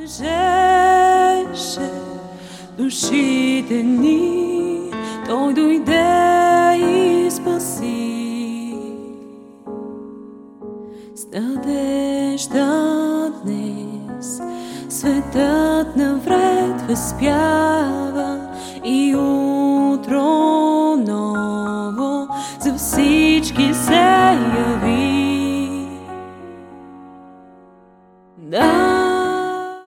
Лежеше душите ни, Той дойде и спаси. С надежда днес светът навред възпява и утро ново за всички се